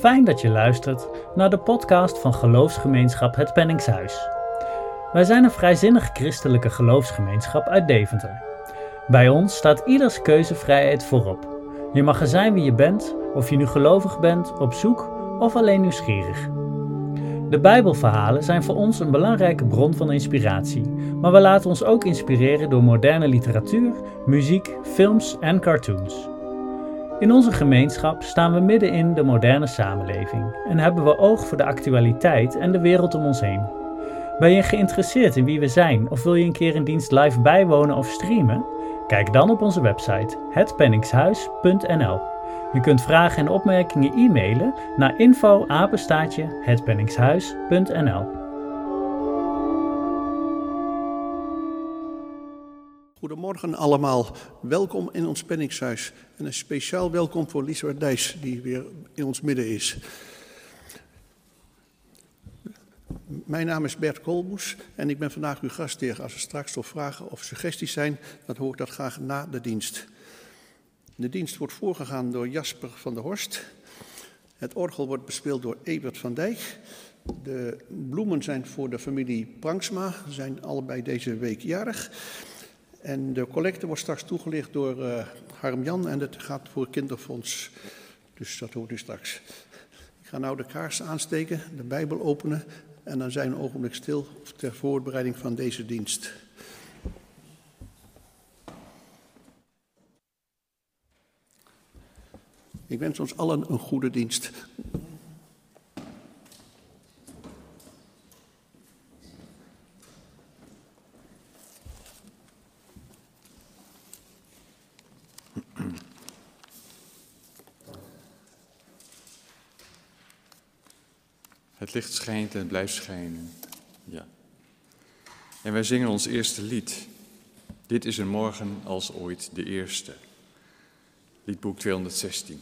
fijn dat je luistert naar de podcast van Geloofsgemeenschap Het Penningshuis. Wij zijn een vrijzinnig christelijke geloofsgemeenschap uit Deventer. Bij ons staat ieders keuzevrijheid voorop. Je mag er zijn wie je bent, of je nu gelovig bent, op zoek of alleen nieuwsgierig. De Bijbelverhalen zijn voor ons een belangrijke bron van inspiratie, maar we laten ons ook inspireren door moderne literatuur, muziek, films en cartoons. In onze gemeenschap staan we midden in de moderne samenleving en hebben we oog voor de actualiteit en de wereld om ons heen. Ben je geïnteresseerd in wie we zijn of wil je een keer een dienst live bijwonen of streamen? Kijk dan op onze website hetpenningshuis.nl. Je kunt vragen en opmerkingen e-mailen naar info@hetpenningshuis.nl. Goedemorgen allemaal, welkom in ons Penningshuis en een speciaal welkom voor Liesbeth Dijs die weer in ons midden is. Mijn naam is Bert Kolboes en ik ben vandaag uw gastheer. Als er straks nog vragen of suggesties zijn, dan hoor ik dat graag na de dienst. De dienst wordt voorgegaan door Jasper van der Horst. Het orgel wordt bespeeld door Evert van Dijk. De bloemen zijn voor de familie Pranksma, ze zijn allebei deze week jarig. En de collecte wordt straks toegelicht door Harm-Jan en het gaat voor het kinderfonds. Dus dat hoort u straks. Ik ga nou de kaars aansteken, de Bijbel openen en dan zijn we een ogenblik stil ter voorbereiding van deze dienst. Ik wens ons allen een goede dienst. Het licht schijnt en het blijft schijnen. Ja. En wij zingen ons eerste lied. Dit is een morgen als ooit de eerste. Liedboek 216.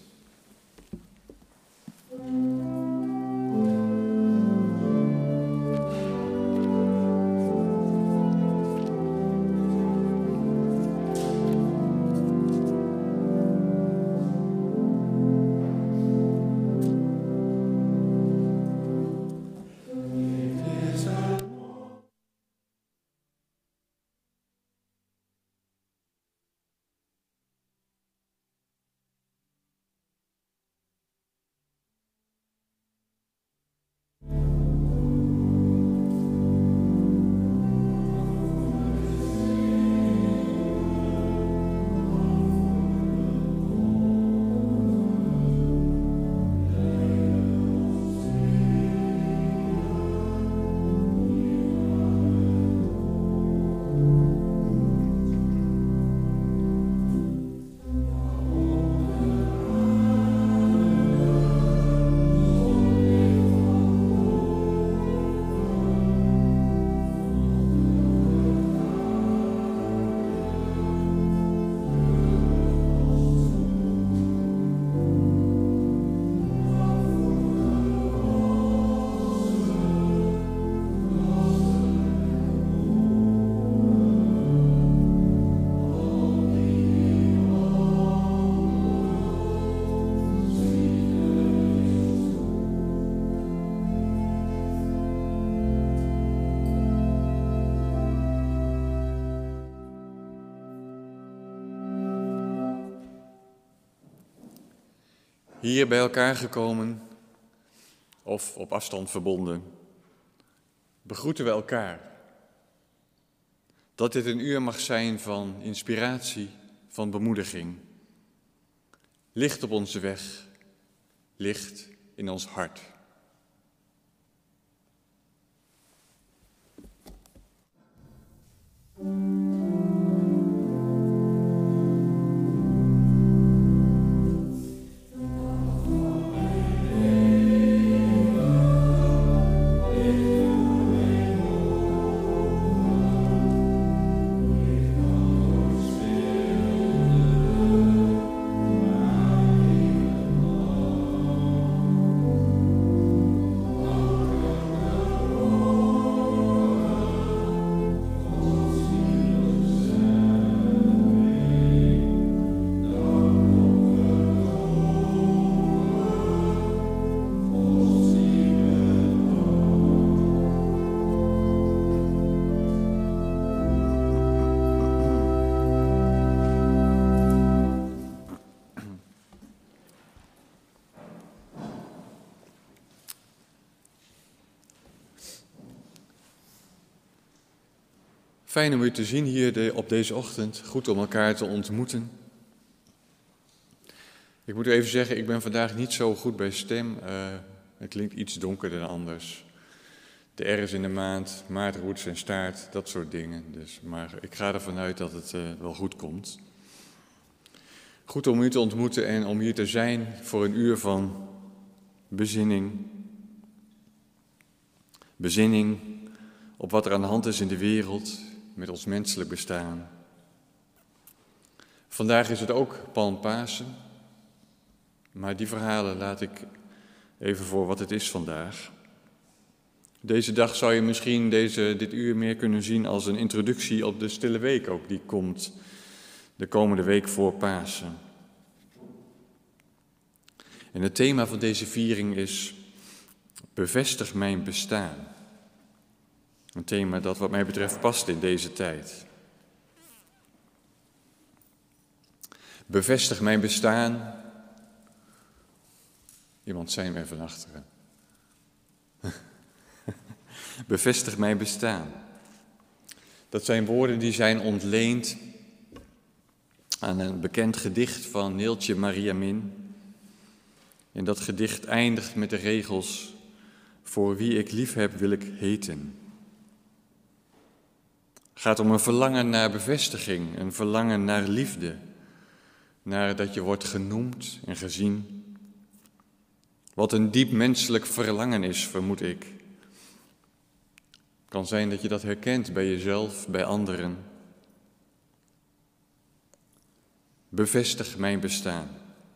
Hier bij elkaar gekomen, of op afstand verbonden, begroeten we elkaar. Dat dit een uur mag zijn van inspiratie, van bemoediging. Licht op onze weg, licht in ons hart. Fijn om u te zien hier op deze ochtend. Goed om elkaar te ontmoeten. Ik moet u even zeggen, ik ben vandaag niet zo goed bij stem. Het klinkt iets donkerder dan anders. De R is in de maand, maart roert zijn staart, dat soort dingen. Maar ik ga ervan uit dat het wel goed komt. Goed om u te ontmoeten en om hier te zijn voor een uur van bezinning. Bezinning op wat er aan de hand is in de wereld met ons menselijk bestaan. Vandaag is het ook Palmpasen, maar die verhalen laat ik even voor wat het is vandaag. Deze dag zou je misschien dit uur meer kunnen zien als een introductie op de Stille Week ook, die komt de komende week voor Pasen. En het thema van deze viering is bevestig mijn bestaan. Een thema dat wat mij betreft past in deze tijd. Bevestig mijn bestaan. Iemand zei me van achteren. Bevestig mijn bestaan. Dat zijn woorden die zijn ontleend aan een bekend gedicht van Neeltje Maria Min. En dat gedicht eindigt met de regels: voor wie ik lief heb wil ik heten. Het gaat om een verlangen naar bevestiging, een verlangen naar liefde, naar dat je wordt genoemd en gezien. Wat een diep menselijk verlangen is, vermoed ik. Het kan zijn dat je dat herkent bij jezelf, bij anderen. Bevestig mijn bestaan.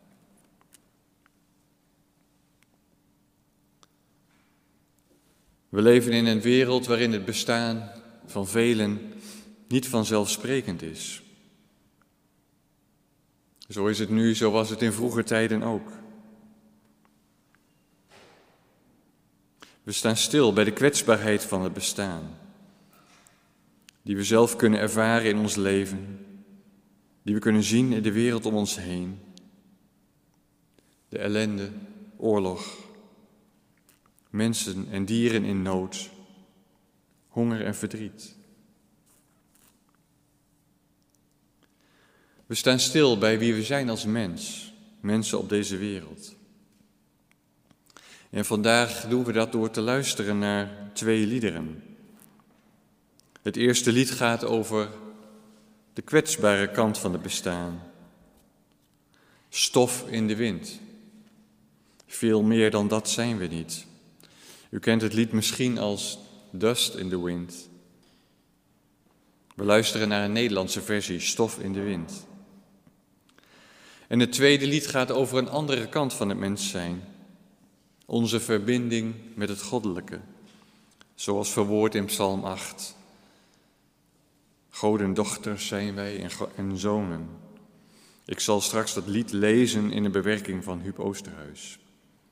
We leven in een wereld waarin het bestaan van velen niet vanzelfsprekend is. Zo is het nu, zo was het in vroeger tijden ook. We staan stil bij de kwetsbaarheid van het bestaan, die we zelf kunnen ervaren in ons leven, die we kunnen zien in de wereld om ons heen. De ellende, oorlog, mensen en dieren in nood, honger en verdriet. We staan stil bij wie we zijn als mens, mensen op deze wereld. En vandaag doen we dat door te luisteren naar 2 liederen. Het eerste lied gaat over de kwetsbare kant van het bestaan. Stof in de wind. Veel meer dan dat zijn we niet. U kent het lied misschien als Dust in the Wind. We luisteren naar een Nederlandse versie, Stof in de Wind. En het tweede lied gaat over een andere kant van het mens zijn. Onze verbinding met het goddelijke, zoals verwoord in Psalm 8. Godendochters zijn wij en zonen. Ik zal straks dat lied lezen in een bewerking van Huub Oosterhuis.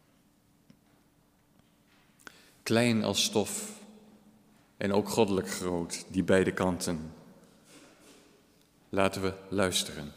Klein als stof en ook goddelijk groot, die beide kanten. Laten we luisteren.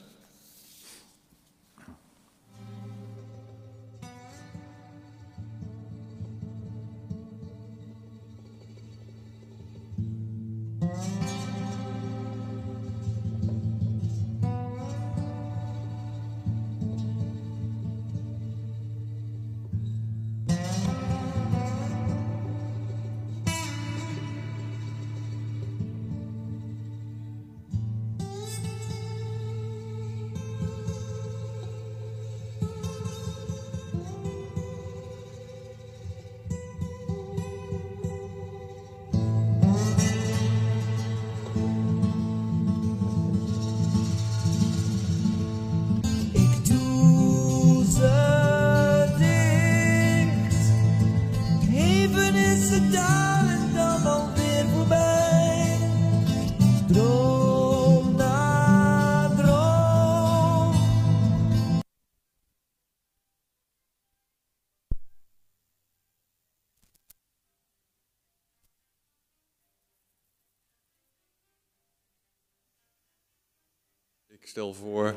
Ik stel voor...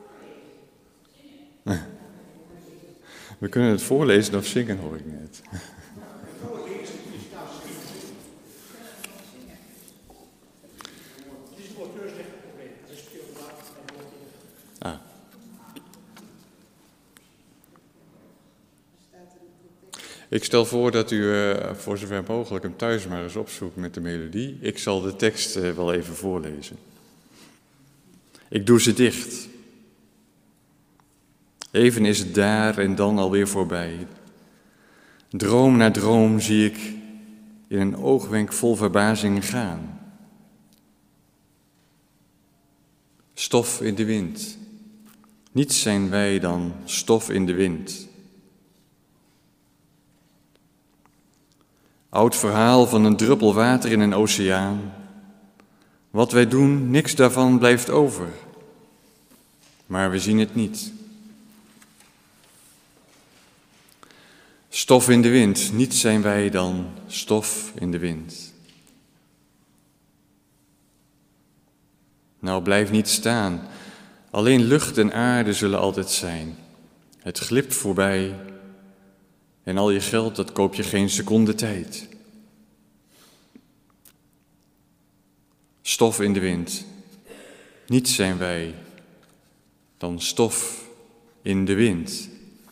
We kunnen het voorlezen of zingen, hoor ik net. Ik stel voor dat u voor zover mogelijk hem thuis maar eens opzoekt met de melodie. Ik zal de tekst wel even voorlezen. Ik doe ze dicht. Even is het daar en dan alweer voorbij. Droom na droom zie ik in een oogwenk vol verbazing gaan. Stof in de wind. Niets zijn wij dan stof in de wind. Oud verhaal van een druppel water in een oceaan. Wat wij doen, niks daarvan blijft over. Maar we zien het niet. Stof in de wind, niets zijn wij dan stof in de wind. Nou, blijf niet staan. Alleen lucht en aarde zullen altijd zijn. Het glipt voorbij. En al je geld, dat koop je geen seconde tijd. Stof in de wind. Niets zijn wij dan stof in de wind.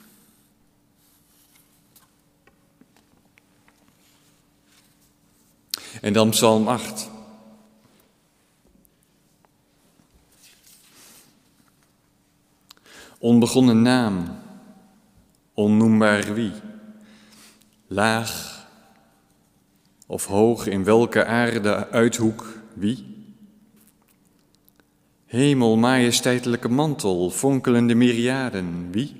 En dan Psalm 8. Onbegonnen naam, onnoembaar wie. Laag of hoog, in welke aarde uithoek, wie? Hemel, majesteitelijke mantel, fonkelende myriaden, wie?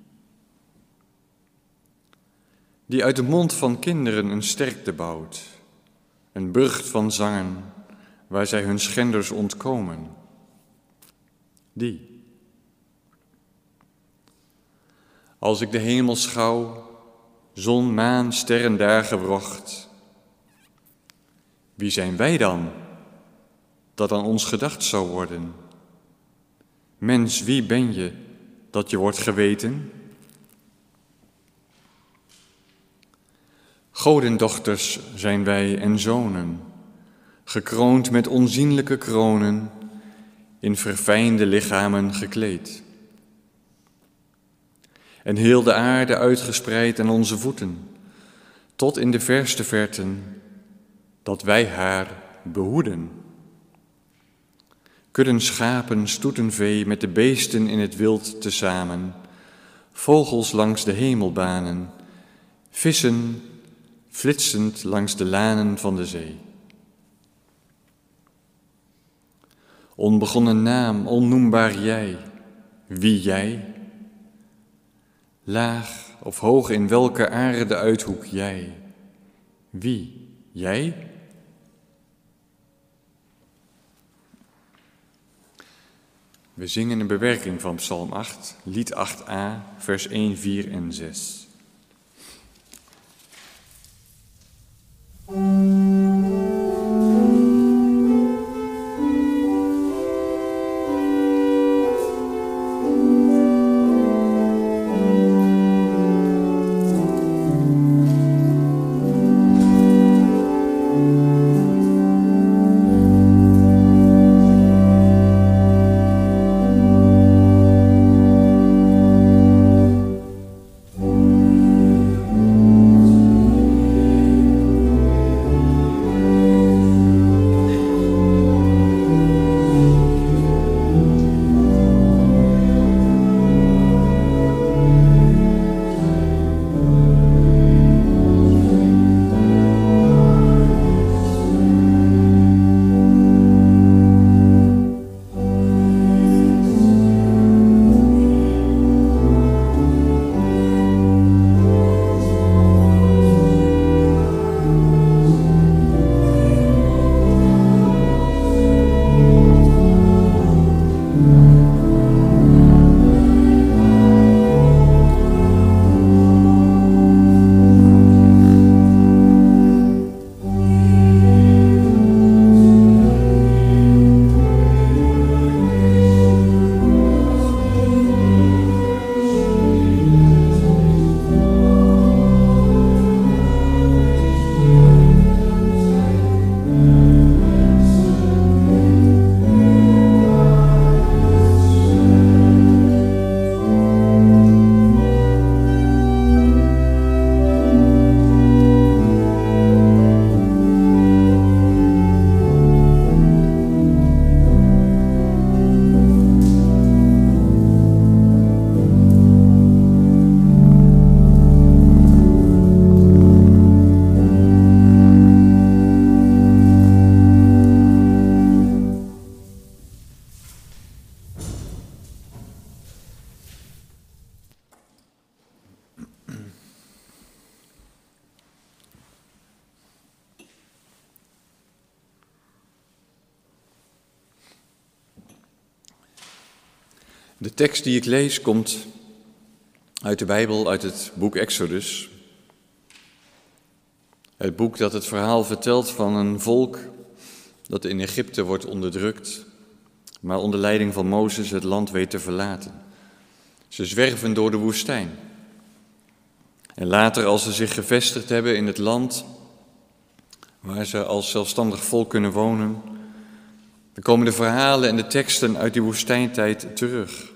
Die uit de mond van kinderen een sterkte bouwt, een burcht van zangen, waar zij hun schenders ontkomen, die. Als ik de hemel schouw, zon, maan, sterren daar gewrocht. Wie zijn wij dan, dat aan ons gedacht zou worden? Mens, wie ben je, dat je wordt geweten? Godendochters zijn wij en zonen, gekroond met onzienlijke kronen, in verfijnde lichamen gekleed. En heel de aarde uitgespreid aan onze voeten, tot in de verste verten, dat wij haar behoeden. Kudden schapen, stoeten vee, met de beesten in het wild tezamen, vogels langs de hemelbanen, vissen flitsend langs de lanen van de zee. Onbegonnen naam, onnoembaar jij, wie jij? Laag of hoog, in welke aarde uithoek jij? Wie? Jij? We zingen een bewerking van Psalm 8, lied 8a, vers 1, 4 en 6. De tekst die ik lees komt uit de Bijbel, uit het boek Exodus. Het boek dat het verhaal vertelt van een volk dat in Egypte wordt onderdrukt, maar onder leiding van Mozes het land weet te verlaten. Ze zwerven door de woestijn. En later, als ze zich gevestigd hebben in het land waar ze als zelfstandig volk kunnen wonen, dan komen de verhalen en de teksten uit die woestijntijd terug.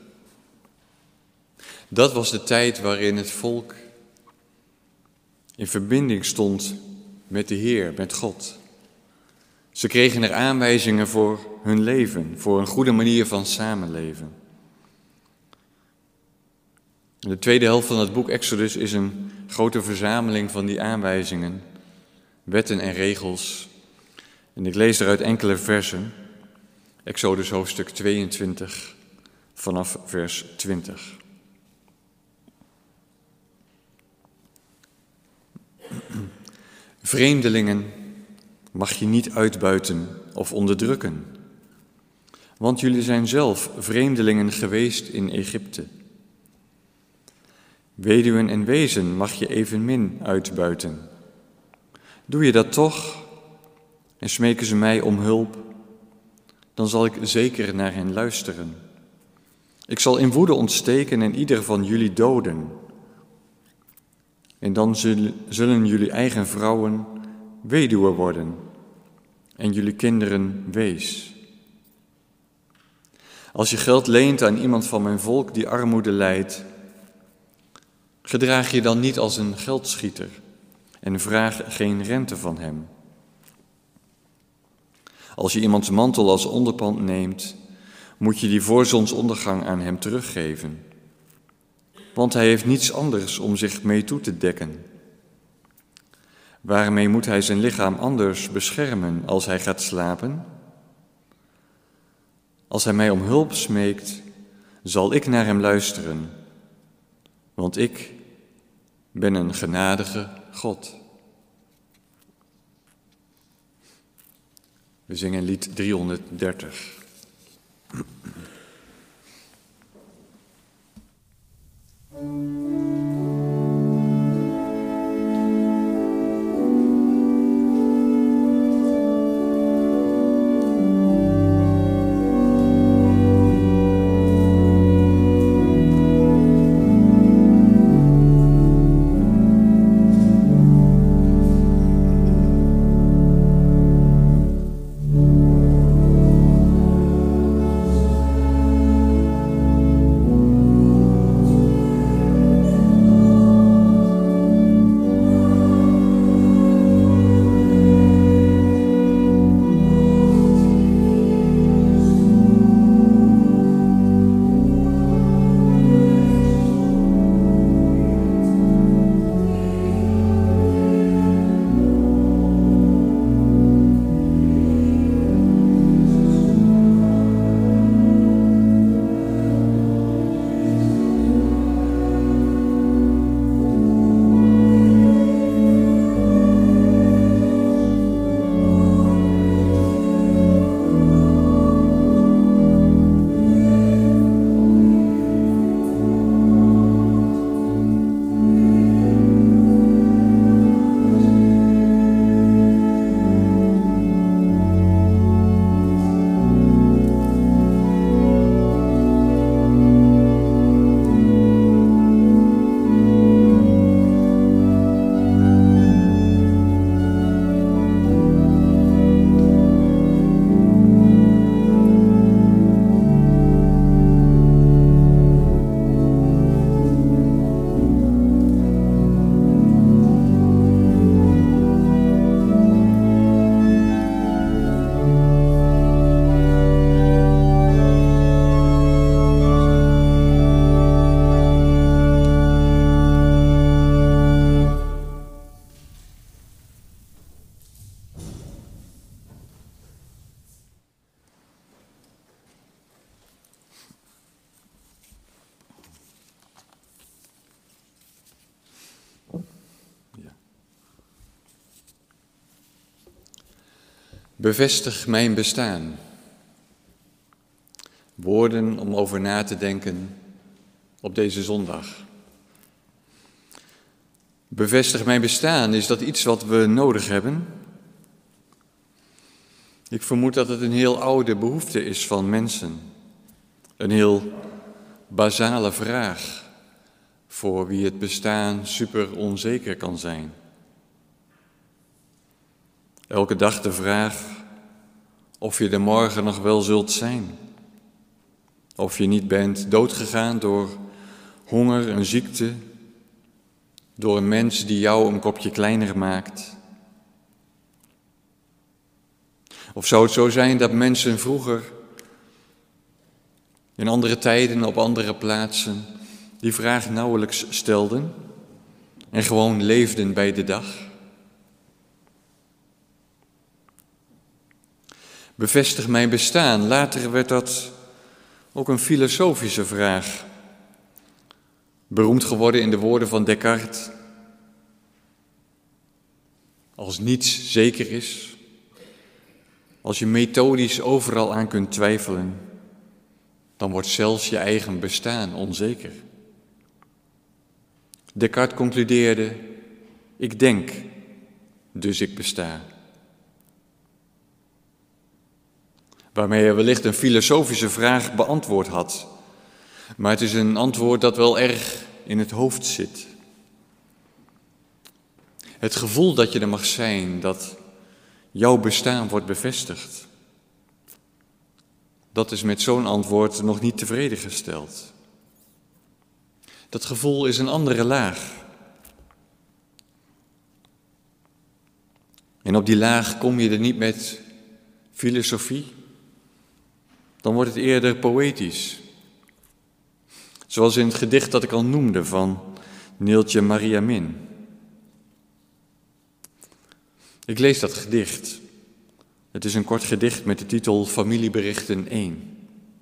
Dat was de tijd waarin het volk in verbinding stond met de Heer, met God. Ze kregen er aanwijzingen voor hun leven, voor een goede manier van samenleven. De tweede helft van het boek Exodus is een grote verzameling van die aanwijzingen, wetten en regels. En ik lees eruit enkele versen. Exodus hoofdstuk 22 vanaf vers 20. Vreemdelingen mag je niet uitbuiten of onderdrukken, want jullie zijn zelf vreemdelingen geweest in Egypte. Weduwen en wezen mag je evenmin uitbuiten. Doe je dat toch en smeken ze mij om hulp, dan zal ik zeker naar hen luisteren. Ik zal in woede ontsteken en ieder van jullie doden. En dan zullen jullie eigen vrouwen weduwen worden en jullie kinderen wees. Als je geld leent aan iemand van mijn volk die armoede lijdt, gedraag je dan niet als een geldschieter en vraag geen rente van hem. Als je iemands mantel als onderpand neemt, moet je die voor zonsondergang aan hem teruggeven. Want hij heeft niets anders om zich mee toe te dekken. Waarmee moet hij zijn lichaam anders beschermen als hij gaat slapen? Als hij mij om hulp smeekt, zal ik naar hem luisteren, want ik ben een genadige God. We zingen lied 330. Bevestig mijn bestaan. Woorden om over na te denken op deze zondag. Bevestig mijn bestaan, is dat iets wat we nodig hebben? Ik vermoed dat het een heel oude behoefte is van mensen. Een heel basale vraag voor wie het bestaan super onzeker kan zijn. Elke dag de vraag of je er morgen nog wel zult zijn. Of je niet bent doodgegaan door honger en ziekte, door een mens die jou een kopje kleiner maakt. Of zou het zo zijn dat mensen vroeger, in andere tijden, op andere plaatsen, die vraag nauwelijks stelden en gewoon leefden bij de dag? Bevestig mijn bestaan. Later werd dat ook een filosofische vraag. Beroemd geworden in de woorden van Descartes. Als niets zeker is, als je methodisch overal aan kunt twijfelen, dan wordt zelfs je eigen bestaan onzeker. Descartes concludeerde: ik denk, dus ik besta. Waarmee hij wellicht een filosofische vraag beantwoord had. Maar het is een antwoord dat wel erg in het hoofd zit. Het gevoel dat je er mag zijn, dat jouw bestaan wordt bevestigd. Dat is met zo'n antwoord nog niet tevreden gesteld. Dat gevoel is een andere laag. En op die laag kom je er niet met filosofie. Dan wordt het eerder poëtisch. Zoals in het gedicht dat ik al noemde van Neeltje Maria Min. Ik lees dat gedicht. Het is een kort gedicht met de titel Familieberichten 1.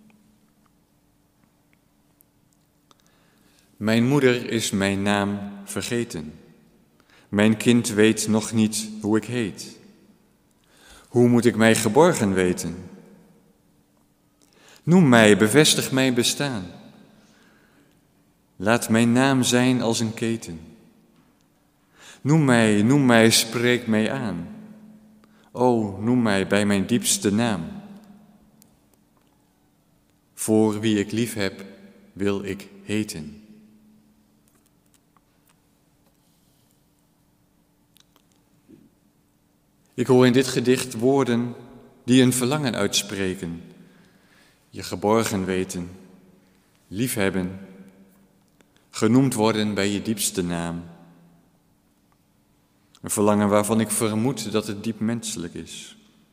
Mijn moeder is mijn naam vergeten. Mijn kind weet nog niet hoe ik heet. Hoe moet ik mij geborgen weten? Noem mij, bevestig mijn bestaan. Laat mijn naam zijn als een keten. Noem mij, spreek mij aan. O, noem mij bij mijn diepste naam. Voor wie ik lief heb, wil ik heten. Ik hoor in dit gedicht woorden die een verlangen uitspreken. Je geborgen weten, liefhebben, genoemd worden bij je diepste naam. Een verlangen waarvan ik vermoed dat het diep menselijk is.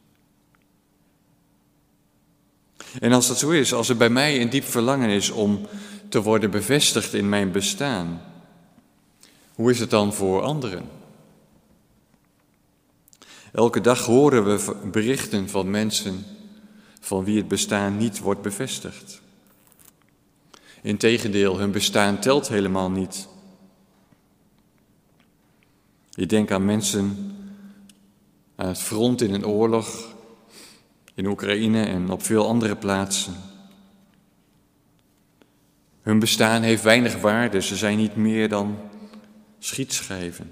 En als dat zo is, als er bij mij een diep verlangen is om te worden bevestigd in mijn bestaan, hoe is het dan voor anderen? Elke dag horen we berichten van mensen van wie het bestaan niet wordt bevestigd. Integendeel, hun bestaan telt helemaal niet. Ik denk aan mensen aan het front in een oorlog, in Oekraïne en op veel andere plaatsen. Hun bestaan heeft weinig waarde, ze zijn niet meer dan schietschijven.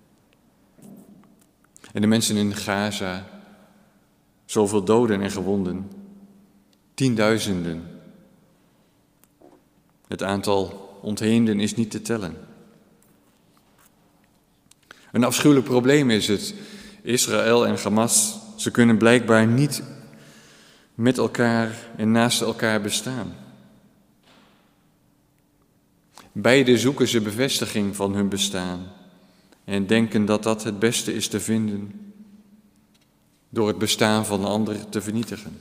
En de mensen in Gaza, zoveel doden en gewonden, tienduizenden. Het aantal ontheemden is niet te tellen. Een afschuwelijk probleem is het. Israël en Hamas, ze kunnen blijkbaar niet met elkaar en naast elkaar bestaan. Beide zoeken ze bevestiging van hun bestaan en denken dat dat het beste is te vinden door het bestaan van de ander te vernietigen.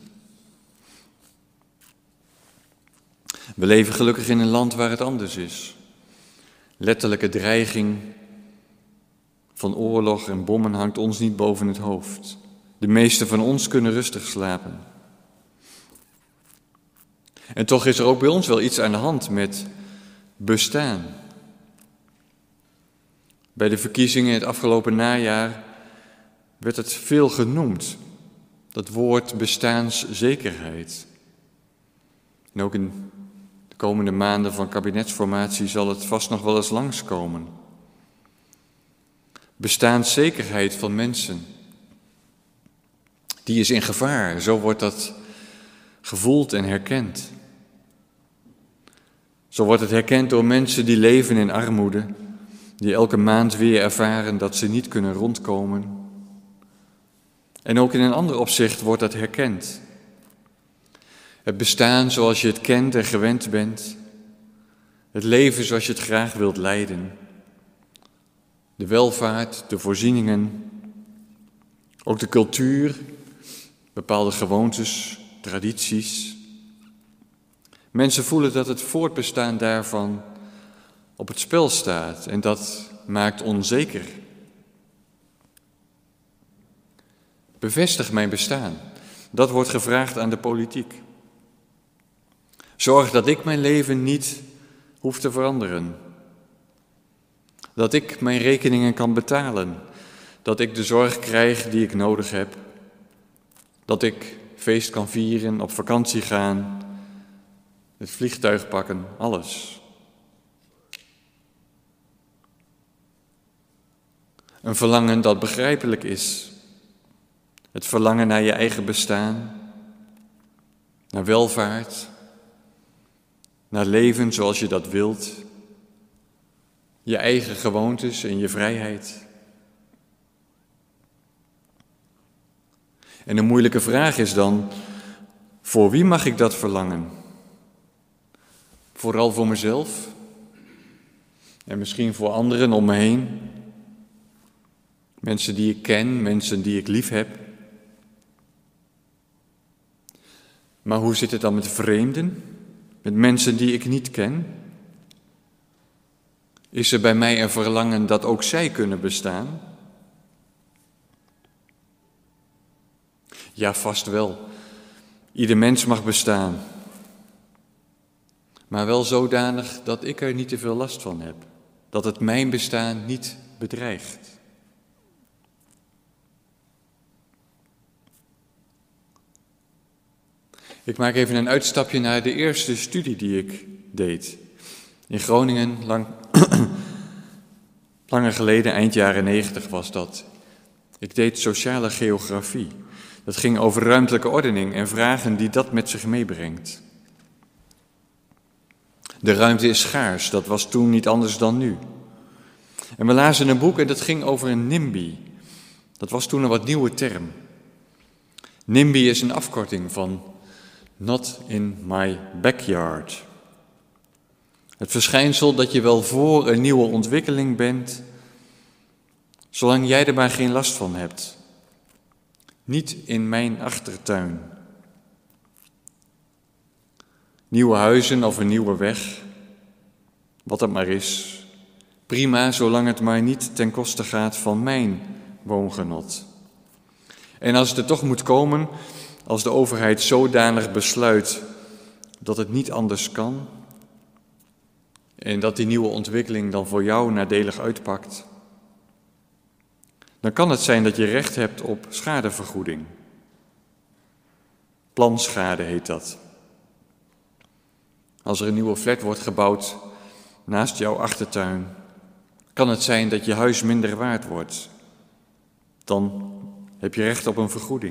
We leven gelukkig in een land waar het anders is. Letterlijke dreiging van oorlog en bommen hangt ons niet boven het hoofd. De meesten van ons kunnen rustig slapen. En toch is er ook bij ons wel iets aan de hand met bestaan. Bij de verkiezingen het afgelopen najaar werd het veel genoemd, dat woord bestaanszekerheid. En ook in de komende maanden van kabinetsformatie zal het vast nog wel eens langskomen. Bestaanszekerheid van mensen, die is in gevaar. Zo wordt dat gevoeld en herkend. Zo wordt het herkend door mensen die leven in armoede, die elke maand weer ervaren dat ze niet kunnen rondkomen. En ook in een ander opzicht wordt dat herkend. Het bestaan zoals je het kent en gewend bent. Het leven zoals je het graag wilt leiden. De welvaart, de voorzieningen. Ook de cultuur, bepaalde gewoontes, tradities. Mensen voelen dat het voortbestaan daarvan op het spel staat en dat maakt onzeker. Bevestig mijn bestaan. Dat wordt gevraagd aan de politiek. Zorg dat ik mijn leven niet hoef te veranderen. Dat ik mijn rekeningen kan betalen. Dat ik de zorg krijg die ik nodig heb. Dat ik feest kan vieren, op vakantie gaan, het vliegtuig pakken, alles. Een verlangen dat begrijpelijk is. Het verlangen naar je eigen bestaan, naar welvaart, naar leven zoals je dat wilt, je eigen gewoontes en je vrijheid. En een moeilijke vraag is dan, voor wie mag ik dat verlangen? Vooral voor mezelf en misschien voor anderen om me heen. Mensen die ik ken, mensen die ik lief heb. Maar hoe zit het dan met vreemden, met mensen die ik niet ken? Is er bij mij een verlangen dat ook zij kunnen bestaan? Ja, vast wel. Ieder mens mag bestaan. Maar wel zodanig dat ik er niet te veel last van heb. Dat het mijn bestaan niet bedreigt. Ik maak even een uitstapje naar de eerste studie die ik deed. In Groningen, langer geleden, eind jaren 90 was dat. Ik deed sociale geografie. Dat ging over ruimtelijke ordening en vragen die dat met zich meebrengt. De ruimte is schaars, dat was toen niet anders dan nu. En we lazen een boek en dat ging over een NIMBY. Dat was toen een wat nieuwe term. NIMBY is een afkorting van Not in my backyard. Het verschijnsel dat je wel voor een nieuwe ontwikkeling bent, zolang jij er maar geen last van hebt. Niet in mijn achtertuin. Nieuwe huizen of een nieuwe weg, wat het maar is. Prima, zolang het maar niet ten koste gaat van mijn woongenot. En als het er toch moet komen, als de overheid zodanig besluit dat het niet anders kan en dat die nieuwe ontwikkeling dan voor jou nadelig uitpakt, dan kan het zijn dat je recht hebt op schadevergoeding. Planschade heet dat. Als er een nieuwe flat wordt gebouwd naast jouw achtertuin, kan het zijn dat je huis minder waard wordt. Dan heb je recht op een vergoeding.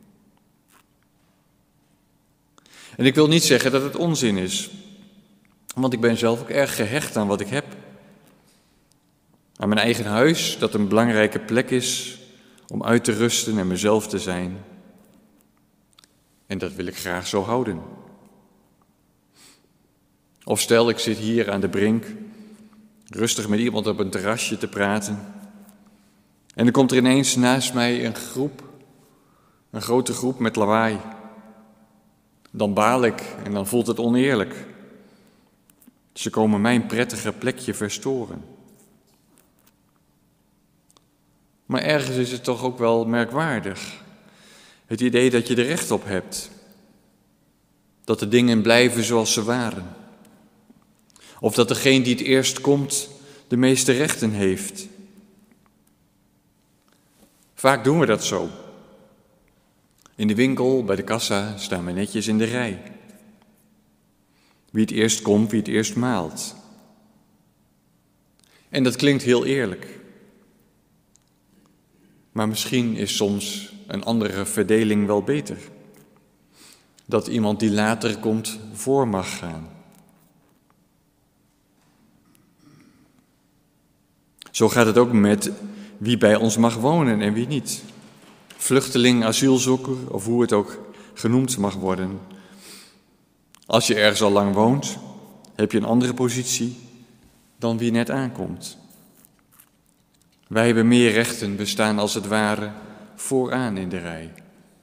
En ik wil niet zeggen dat het onzin is, want ik ben zelf ook erg gehecht aan wat ik heb. Aan mijn eigen huis, dat een belangrijke plek is om uit te rusten en mezelf te zijn. En dat wil ik graag zo houden. Of stel, ik zit hier aan de brink, rustig met iemand op een terrasje te praten. En dan komt er ineens naast mij een grote groep met lawaai. Dan baal ik en dan voelt het oneerlijk. Ze komen mijn prettige plekje verstoren. Maar ergens is het toch ook wel merkwaardig. Het idee dat je er recht op hebt. Dat de dingen blijven zoals ze waren. Of dat degene die het eerst komt de meeste rechten heeft. Vaak doen we dat zo. In de winkel, bij de kassa, staan we netjes in de rij. Wie het eerst komt, wie het eerst maalt. En dat klinkt heel eerlijk. Maar misschien is soms een andere verdeling wel beter. Dat iemand die later komt voor mag gaan. Zo gaat het ook met wie bij ons mag wonen en wie niet. Vluchteling, asielzoeker of hoe het ook genoemd mag worden. Als je ergens al lang woont, heb je een andere positie dan wie net aankomt. Wij hebben meer rechten, we staan als het ware vooraan in de rij.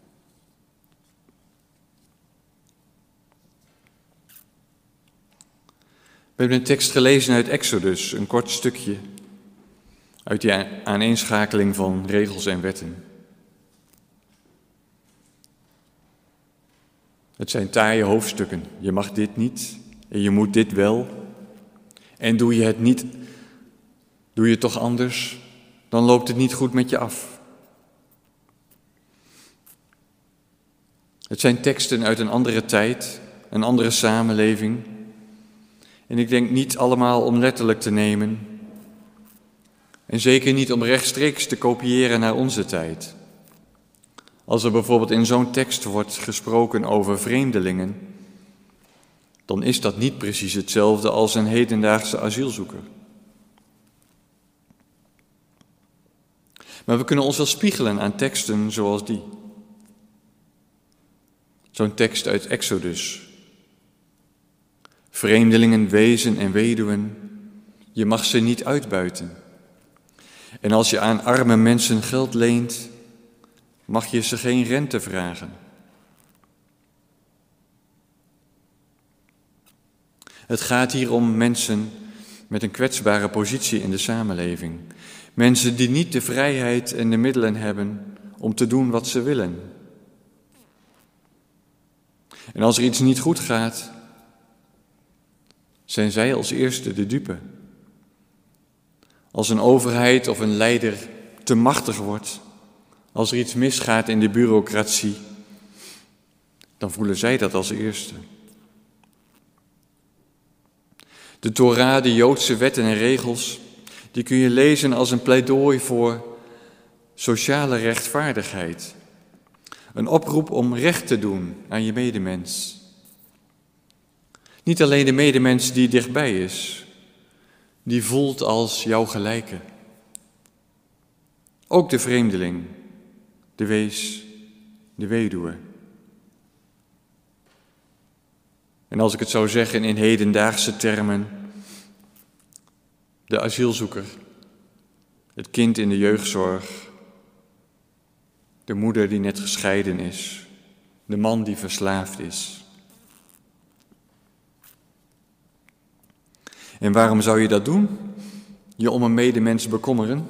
We hebben een tekst gelezen uit Exodus, een kort stukje uit die aaneenschakeling van regels en wetten. Het zijn taaie hoofdstukken. Je mag dit niet en je moet dit wel. En doe je het niet, doe je het toch anders, dan loopt het niet goed met je af. Het zijn teksten uit een andere tijd, een andere samenleving. En ik denk niet allemaal om letterlijk te nemen. En zeker niet om rechtstreeks te kopiëren naar onze tijd. Als er bijvoorbeeld in zo'n tekst wordt gesproken over vreemdelingen, dan is dat niet precies hetzelfde als een hedendaagse asielzoeker. Maar we kunnen ons wel spiegelen aan teksten zoals die. Zo'n tekst uit Exodus. Vreemdelingen, wezen en weduwen, je mag ze niet uitbuiten. En als je aan arme mensen geld leent, mag je ze geen rente vragen. Het gaat hier om mensen met een kwetsbare positie in de samenleving. Mensen die niet de vrijheid en de middelen hebben om te doen wat ze willen. En als er iets niet goed gaat, zijn zij als eerste de dupe. Als een overheid of een leider te machtig wordt, als er iets misgaat in de bureaucratie, dan voelen zij dat als eerste. De Torah, de Joodse wetten en regels, die kun je lezen als een pleidooi voor sociale rechtvaardigheid. Een oproep om recht te doen aan je medemens. Niet alleen de medemens die dichtbij is, die voelt als jouw gelijke. Ook de vreemdeling, de wees, de weduwe. En als ik het zou zeggen in hedendaagse termen, de asielzoeker, het kind in de jeugdzorg, de moeder die net gescheiden is, de man die verslaafd is. En waarom zou je dat doen? Je om een medemens bekommeren?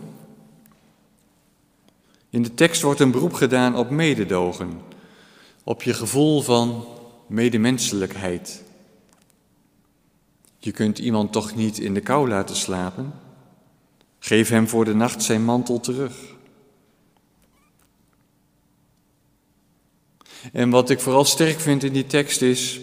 In de tekst wordt een beroep gedaan op mededogen, op je gevoel van medemenselijkheid. Je kunt iemand toch niet in de kou laten slapen? Geef hem voor de nacht zijn mantel terug. En wat ik vooral sterk vind in die tekst is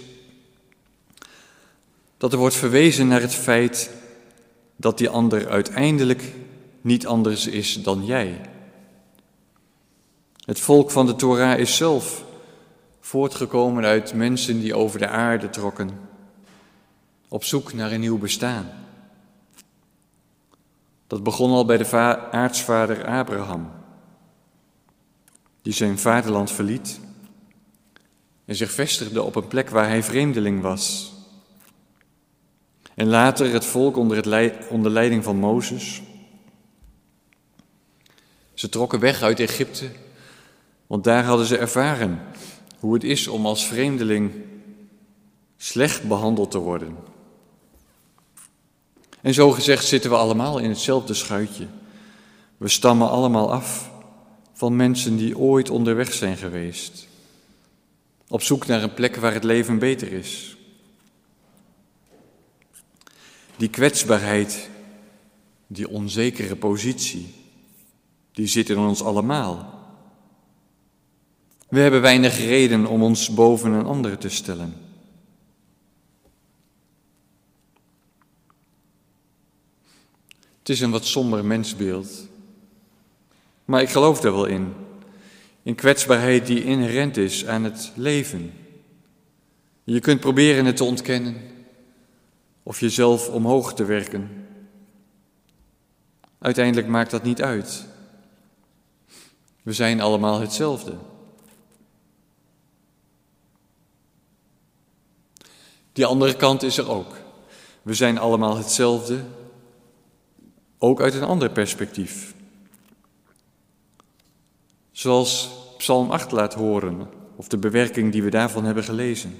dat er wordt verwezen naar het feit dat die ander uiteindelijk niet anders is dan jij. Het volk van de Torah is zelf voortgekomen uit mensen die over de aarde trokken, op zoek naar een nieuw bestaan. Dat begon al bij de aartsvader Abraham, die zijn vaderland verliet en zich vestigde op een plek waar hij vreemdeling was. En later het volk onder leiding van Mozes. Ze trokken weg uit Egypte, want daar hadden ze ervaren hoe het is om als vreemdeling slecht behandeld te worden. En zo gezegd zitten we allemaal in hetzelfde schuitje. We stammen allemaal af van mensen die ooit onderweg zijn geweest. Op zoek naar een plek waar het leven beter is. Die kwetsbaarheid, die onzekere positie, die zit in ons allemaal. We hebben weinig reden om ons boven een ander te stellen. Het is een wat somber mensbeeld, maar ik geloof daar wel in. In kwetsbaarheid die inherent is aan het leven. Je kunt proberen het te ontkennen of jezelf omhoog te werken. Uiteindelijk maakt dat niet uit. We zijn allemaal hetzelfde. Die andere kant is er ook. We zijn allemaal hetzelfde, ook uit een ander perspectief. Zoals Psalm 8 laat horen, of de bewerking die we daarvan hebben gelezen.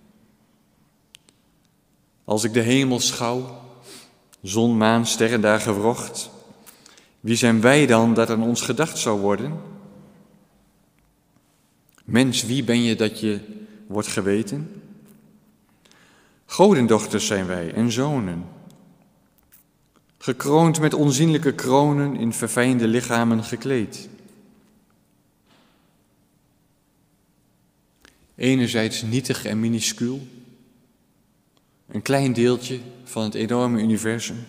Als ik de hemel schouw, zon, maan, sterren daar gewrocht, wie zijn wij dan dat aan ons gedacht zou worden? Mens, wie ben je dat je wordt geweten? Godendochters zijn wij en zonen, gekroond met onzienlijke kronen, in verfijnde lichamen gekleed. Enerzijds nietig en minuscuul, een klein deeltje van het enorme universum.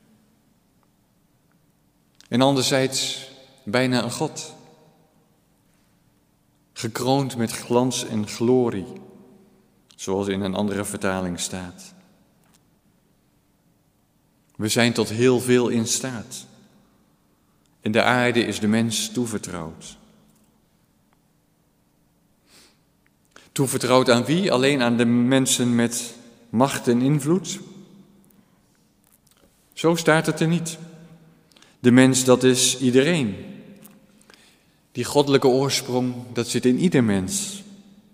En anderzijds bijna een God, gekroond met glans en glorie, zoals in een andere vertaling staat. We zijn tot heel veel in staat. En de aarde is de mens toevertrouwd. Toevertrouwd aan wie? Alleen aan de mensen met macht en invloed? Zo staat het er niet. De mens, dat is iedereen. Die goddelijke oorsprong, dat zit in ieder mens.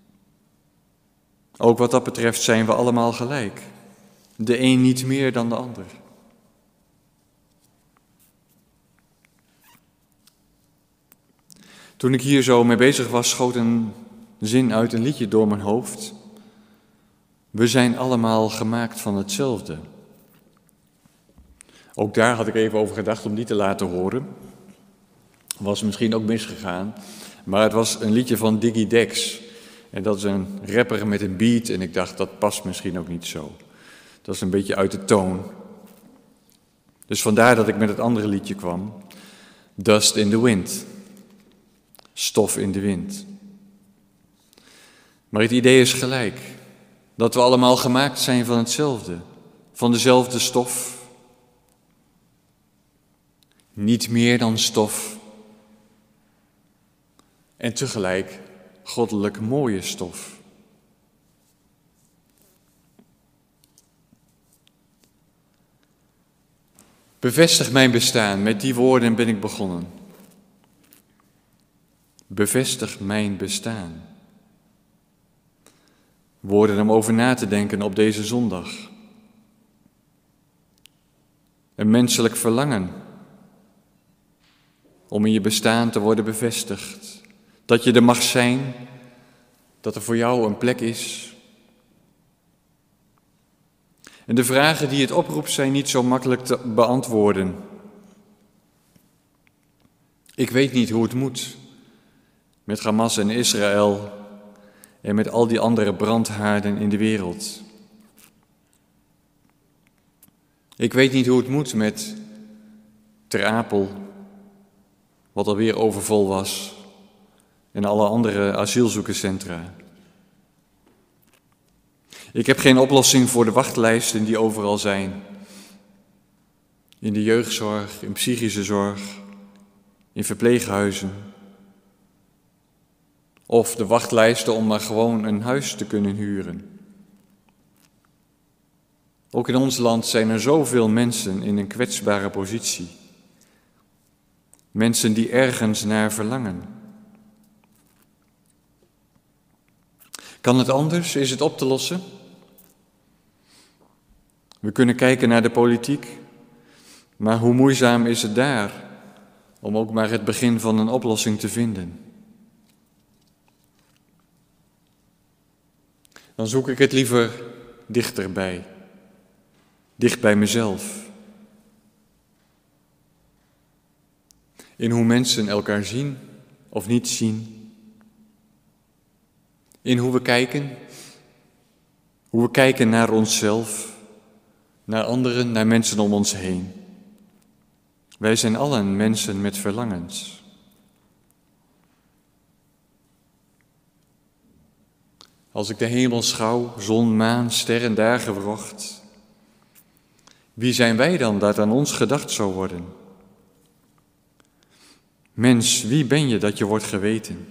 Ook wat dat betreft zijn we allemaal gelijk. De een niet meer dan de ander. Toen ik hier zo mee bezig was, schoot een zin uit een liedje door mijn hoofd. We zijn allemaal gemaakt van hetzelfde. Ook daar had ik even over gedacht om die te laten horen. Was misschien ook misgegaan, maar het was een liedje van Diggy Dex. En dat is een rapper met een beat en ik dacht, dat past misschien ook niet zo. Dat is een beetje uit de toon. Dus vandaar dat ik met het andere liedje kwam. Dust in the wind. Stof in de wind. Maar het idee is gelijk. Dat we allemaal gemaakt zijn van hetzelfde. Van dezelfde stof. Niet meer dan stof. En tegelijk goddelijk mooie stof. Bevestig mijn bestaan, met die woorden ben ik begonnen. Bevestig mijn bestaan. Woorden om over na te denken op deze zondag. Een menselijk verlangen om in je bestaan te worden bevestigd. Dat je er mag zijn, dat er voor jou een plek is. En de vragen die het oproept zijn niet zo makkelijk te beantwoorden. Ik weet niet hoe het moet met Hamas en Israël en met al die andere brandhaarden in de wereld. Ik weet niet hoe het moet met Ter Apel, wat alweer overvol was, en alle andere asielzoekerscentra. Ik heb geen oplossing voor de wachtlijsten die overal zijn. In de jeugdzorg, in psychische zorg, in verpleeghuizen. Of de wachtlijsten om maar gewoon een huis te kunnen huren. Ook in ons land zijn er zoveel mensen in een kwetsbare positie. Mensen die ergens naar verlangen. Kan het anders? Is het op te lossen? We kunnen kijken naar de politiek, maar hoe moeizaam is het daar om ook maar het begin van een oplossing te vinden? Dan zoek ik het liever dichterbij, dicht bij mezelf. In hoe mensen elkaar zien of niet zien. In hoe we kijken naar onszelf, naar anderen, naar mensen om ons heen. Wij zijn allen mensen met verlangens. Als ik de hemel schouw, zon, maan, sterren, dagenwrocht, wie zijn wij dan dat aan ons gedacht zou worden? Mens, wie ben je dat je wordt geweten?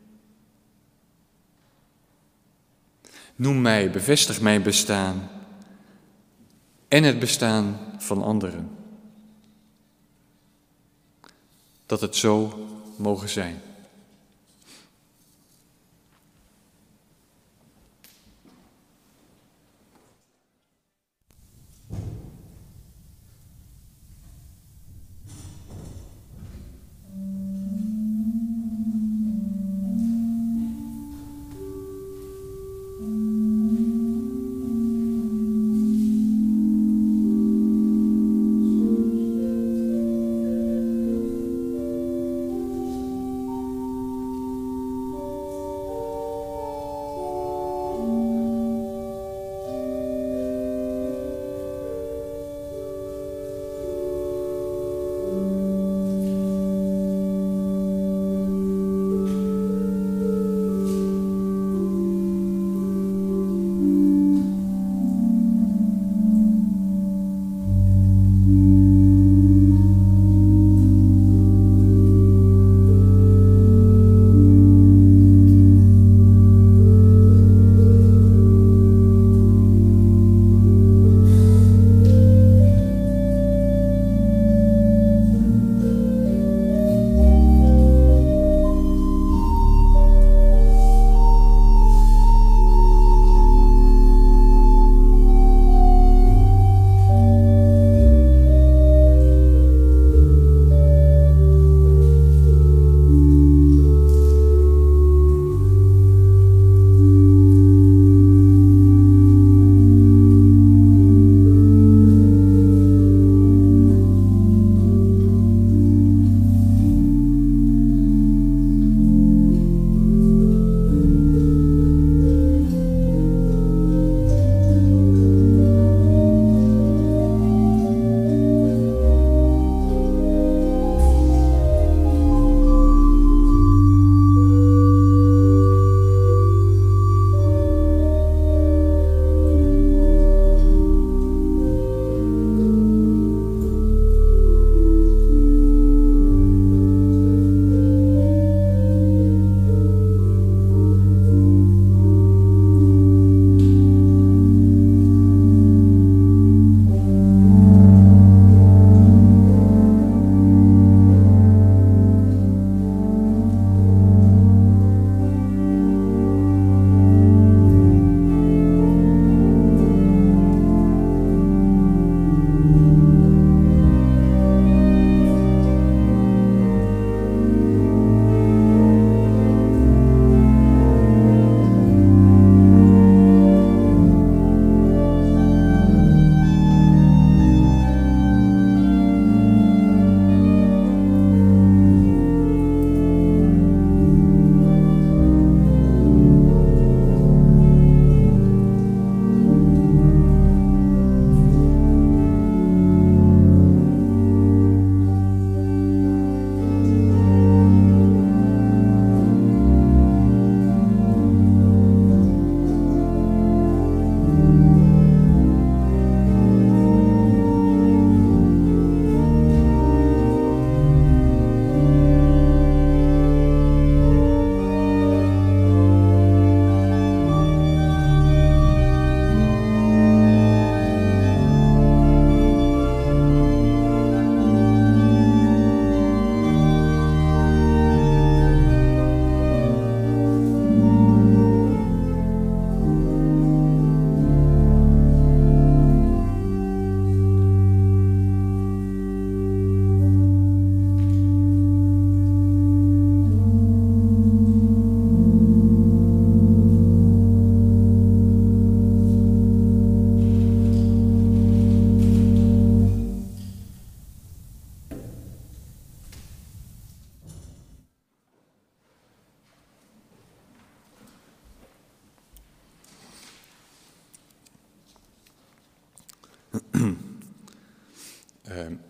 Noem mij, bevestig mijn bestaan en het bestaan van anderen. Dat het zo mogen zijn.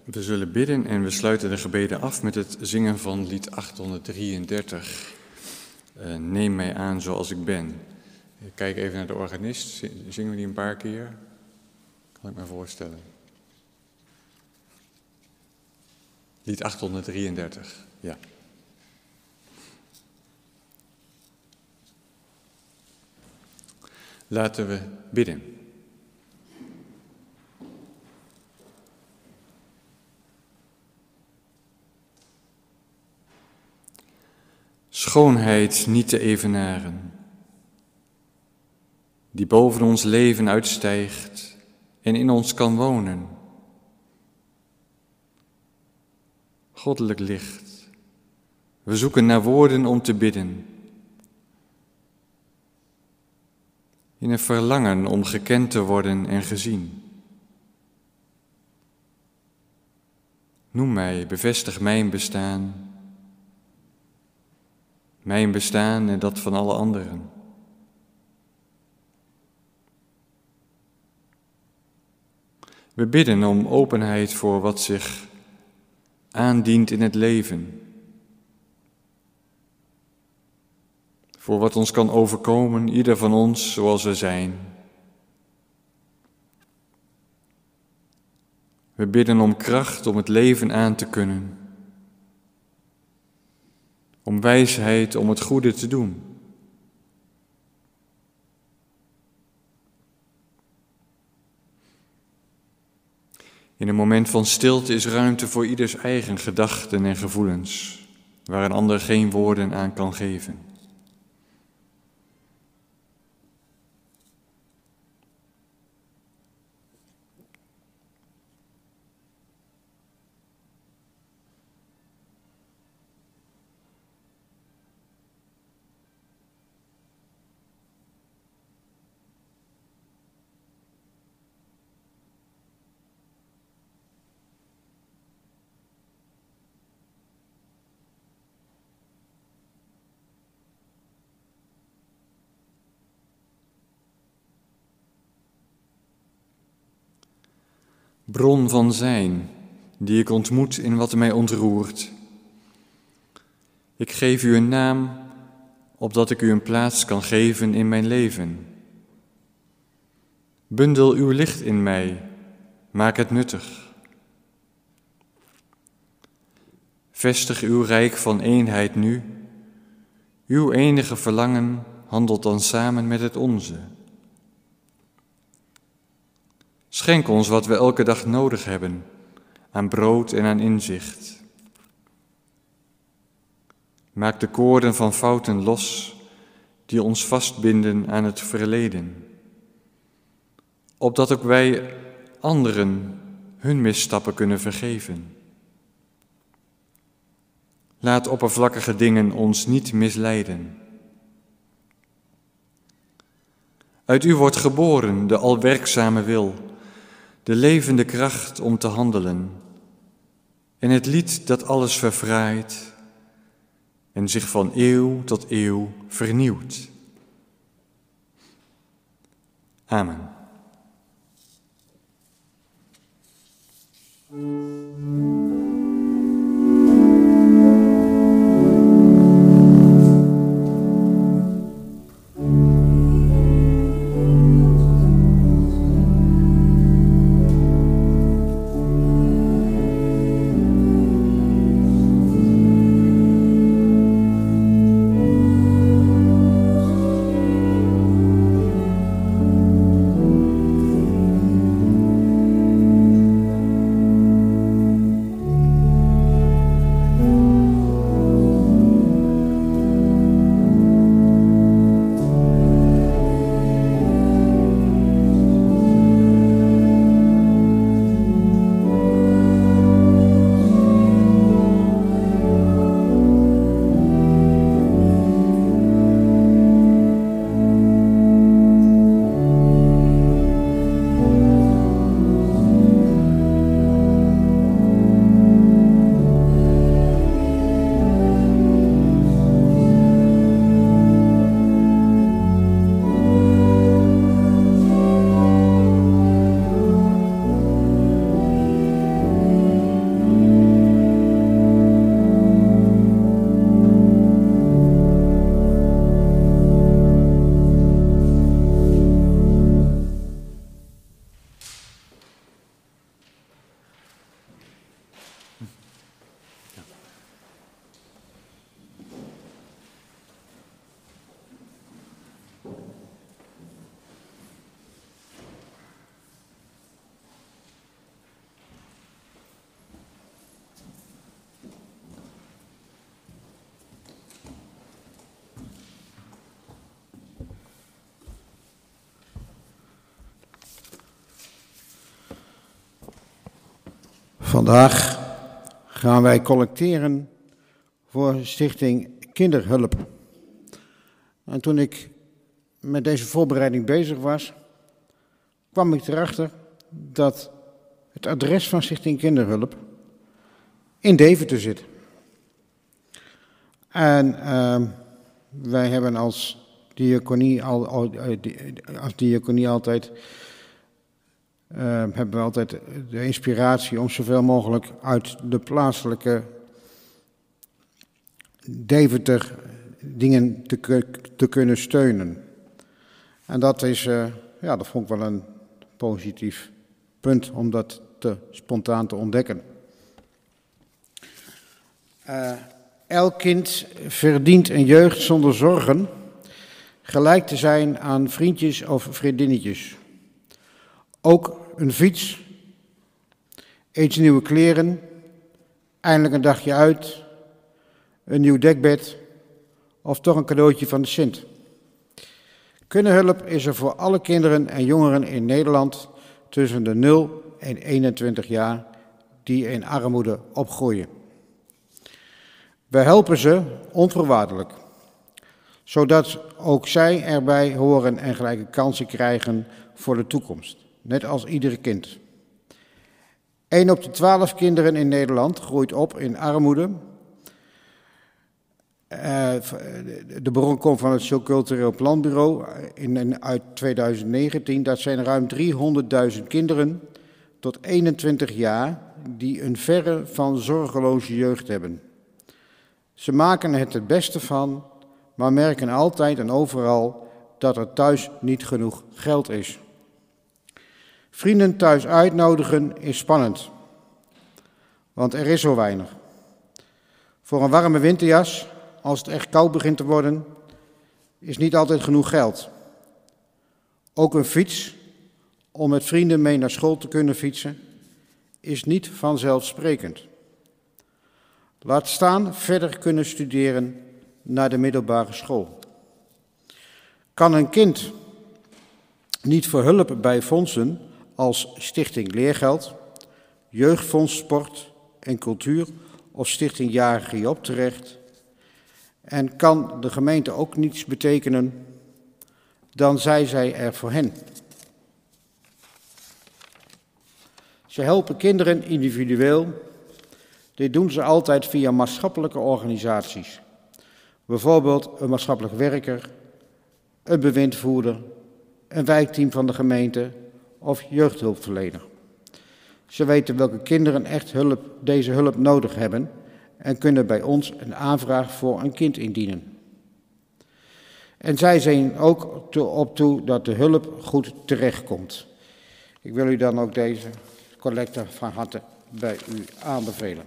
We zullen bidden en we sluiten de gebeden af met het zingen van lied 833. Neem mij aan zoals ik ben. Ik kijk even naar de organist. Zingen we die een paar keer? Kan ik me voorstellen. Lied 833, ja. Laten we bidden. Schoonheid niet te evenaren, die boven ons leven uitstijgt en in ons kan wonen. Goddelijk licht, we zoeken naar woorden om te bidden. In een verlangen om gekend te worden en gezien. Noem mij, bevestig mijn bestaan. Mijn bestaan en dat van alle anderen. We bidden om openheid voor wat zich aandient in het leven. Voor wat ons kan overkomen, ieder van ons zoals we zijn. We bidden om kracht om het leven aan te kunnen. Om wijsheid om het goede te doen. In een moment van stilte is ruimte voor ieders eigen gedachten en gevoelens, waar een ander geen woorden aan kan geven. Bron van zijn, die ik ontmoet in wat mij ontroert. Ik geef u een naam, opdat ik u een plaats kan geven in mijn leven. Bundel uw licht in mij, maak het nuttig. Vestig uw rijk van eenheid nu. Uw enige verlangen handelt dan samen met het onze. Schenk ons wat we elke dag nodig hebben, aan brood en aan inzicht. Maak de koorden van fouten los, die ons vastbinden aan het verleden. Opdat ook wij anderen hun misstappen kunnen vergeven. Laat oppervlakkige dingen ons niet misleiden. Uit u wordt geboren de alwerkzame wil, de levende kracht om te handelen en het lied dat alles verfraait en zich van eeuw tot eeuw vernieuwt. Amen. Vandaag gaan wij collecteren voor Stichting Kinderhulp. En toen ik met deze voorbereiding bezig was, kwam ik erachter dat het adres van Stichting Kinderhulp in Deventer zit. En wij hebben als diaconie altijd hebben we altijd de inspiratie om zoveel mogelijk uit de plaatselijke Deventer dingen te kunnen steunen. En dat is, dat vond ik wel een positief punt om dat spontaan te ontdekken. Elk kind verdient een jeugd zonder zorgen, gelijk te zijn aan vriendjes of vriendinnetjes. Ook een fiets, eens nieuwe kleren, eindelijk een dagje uit, een nieuw dekbed of toch een cadeautje van de Sint. Kinderhulp is er voor alle kinderen en jongeren in Nederland tussen de 0 en 21 jaar die in armoede opgroeien. We helpen ze onvoorwaardelijk, zodat ook zij erbij horen en gelijke kansen krijgen voor de toekomst, net als ieder kind. 1 op de 12 kinderen in Nederland groeit op in armoede. De bron komt van het Sociaal-Cultureel Planbureau uit 2019. Dat zijn ruim 300.000 kinderen tot 21 jaar die een verre van zorgeloze jeugd hebben. Ze maken het beste van, maar merken altijd en overal dat er thuis niet genoeg geld is. Vrienden thuis uitnodigen is spannend, want er is zo weinig. Voor een warme winterjas, als het echt koud begint te worden, is niet altijd genoeg geld. Ook een fiets, om met vrienden mee naar school te kunnen fietsen, is niet vanzelfsprekend. Laat staan verder kunnen studeren naar de middelbare school. Kan een kind niet voor hulp bij fondsen als Stichting Leergeld, Jeugdfonds Sport en Cultuur of Stichting Jarige Job terecht en kan de gemeente ook niets betekenen, dan zijn zij er voor hen. Ze helpen kinderen individueel. Dit doen ze altijd via maatschappelijke organisaties. Bijvoorbeeld een maatschappelijk werker, een bewindvoerder, een wijkteam van de gemeente of jeugdhulpverlener. Ze weten welke kinderen echt deze hulp nodig hebben en kunnen bij ons een aanvraag voor een kind indienen. En zij zijn ook op toe dat de hulp goed terechtkomt. Ik wil u dan ook deze collecte van harte bij u aanbevelen.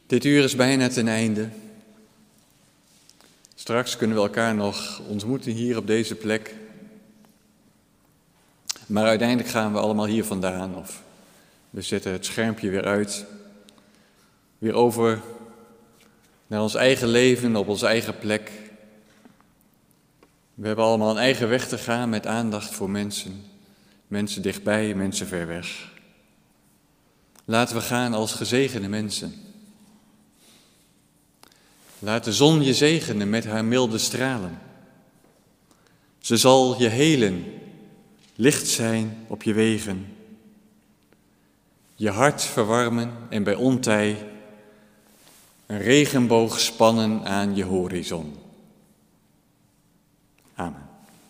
Dit uur is bijna ten einde. Straks kunnen we elkaar nog ontmoeten hier op deze plek. Maar uiteindelijk gaan we allemaal hier vandaan of we zetten het schermpje weer uit. Weer over naar ons eigen leven op onze eigen plek. We hebben allemaal een eigen weg te gaan met aandacht voor mensen. Mensen dichtbij, mensen ver weg. Laten we gaan als gezegende mensen. Laat de zon je zegenen met haar milde stralen. Ze zal je helen, licht zijn op je wegen. Je hart verwarmen en bij ontij een regenboog spannen aan je horizon. Amen.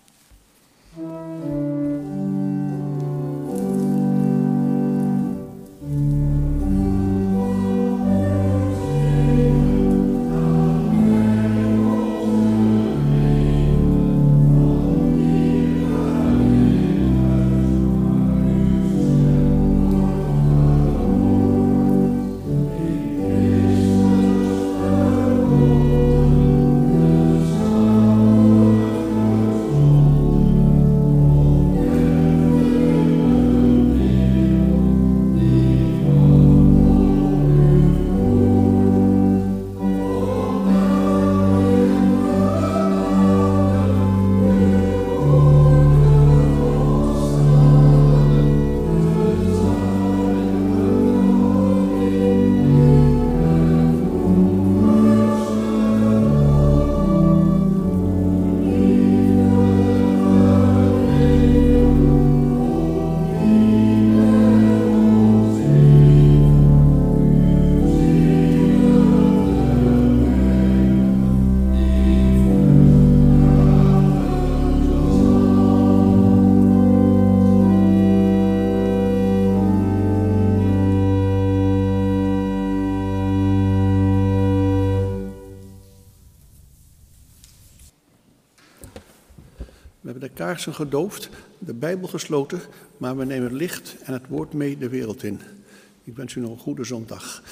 We hebben de kaarsen gedoofd, de Bijbel gesloten, maar we nemen licht en het woord mee de wereld in. Ik wens u nog een goede zondag.